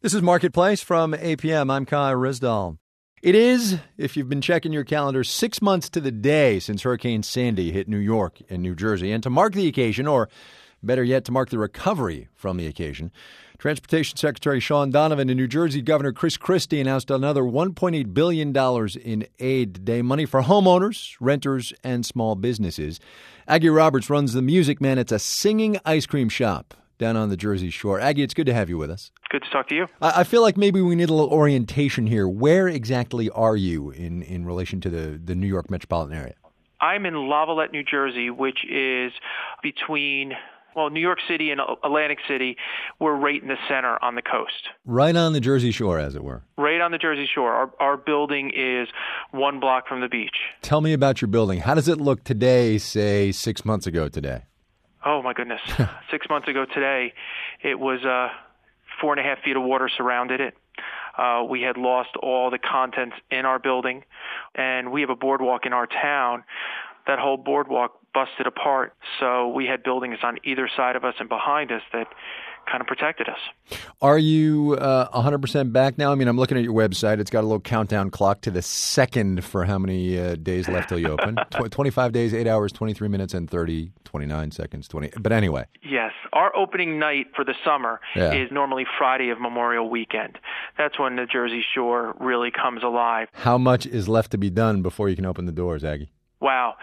This is Marketplace from APM. I'm Kai Rizdal. It is, if you've been checking your calendar, 6 months to the day since Hurricane Sandy hit New York and New Jersey. And to mark the occasion, or better yet, to mark the recovery from the occasion, Transportation Secretary Sean Donovan and New Jersey Governor Chris Christie announced another $1.8 billion in aid today, money for homeowners, renters, and small businesses. Aggie Roberts runs the Music Man. It's a singing ice cream shop down on the Jersey Shore. Aggie, it's good to have you with us. Good to talk to you. I feel like maybe we need a little orientation here. Where exactly are you in relation to the New York metropolitan area? I'm in Lavallette, New Jersey, which is between, New York City and Atlantic City. We're right in the center on the coast. Right on the Jersey Shore, as it were. Right on the Jersey Shore. Our building is 1 block from the beach. Tell me about your building. How does it look today, say 6 months ago today? Oh, my goodness. 6 months ago today, it was 4.5 feet of water surrounded it. We had lost all the contents in our building, and we have a boardwalk in our town. That whole boardwalk busted apart, so we had buildings on either side of us and behind us that kind of protected us. Are you 100% back now? I mean, I'm looking at your website. It's got a little countdown clock to the second for how many days left till you open. 25 days, 8 hours, 23 minutes, and 29 seconds. But anyway. Yes. Our opening night for the summer is normally Friday of Memorial Weekend. That's when the Jersey Shore really comes alive. How much is left to be done before you can open the doors, Aggie? Wow.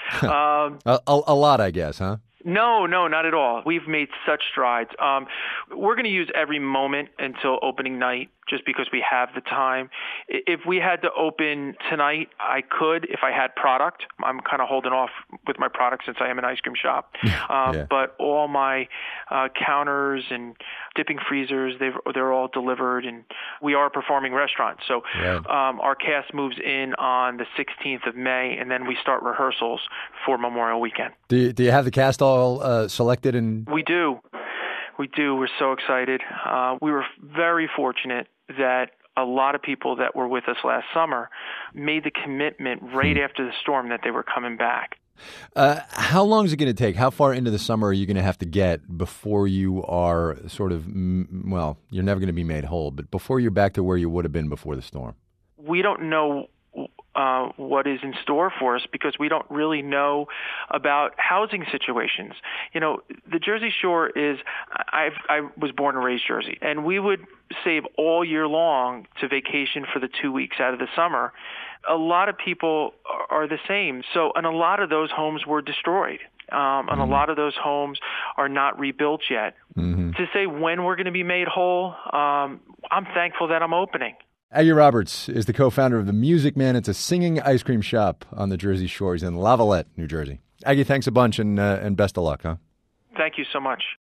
A lot, I guess, huh? No, not at all. We've made such strides. We're going to use every moment until opening night just because we have the time. If we had to open tonight, I could if I had product. I'm kind of holding off with my product since I am an ice cream shop. But all my counters and dipping freezers, they're all delivered, and we are a performing restaurant. So our cast moves in on the 16th of May, and then we start rehearsals for Memorial Weekend. Do you have the cast all selected? We do. We're so excited. We were very fortunate that a lot of people that were with us last summer made the commitment right after the storm that they were coming back. How long is it going to take? How far into the summer are you going to have to get before you are sort of, you're never going to be made whole, but before you're back to where you would have been before the storm? We don't know what is in store for us because we don't really know about housing situations. You know, the Jersey Shore is, I was born and raised Jersey, and we would save all year long to vacation for the 2 weeks out of the summer. A lot of people are the same. So, and a lot of those homes were destroyed. And a lot of those homes are not rebuilt yet. To say when we're going to be made whole, I'm thankful that I'm opening. Aggie Roberts is the co-founder of the Music Man. It's a singing ice cream shop on the Jersey Shore. He's in Lavallette, New Jersey. Aggie, thanks a bunch and best of luck, huh? Thank you so much.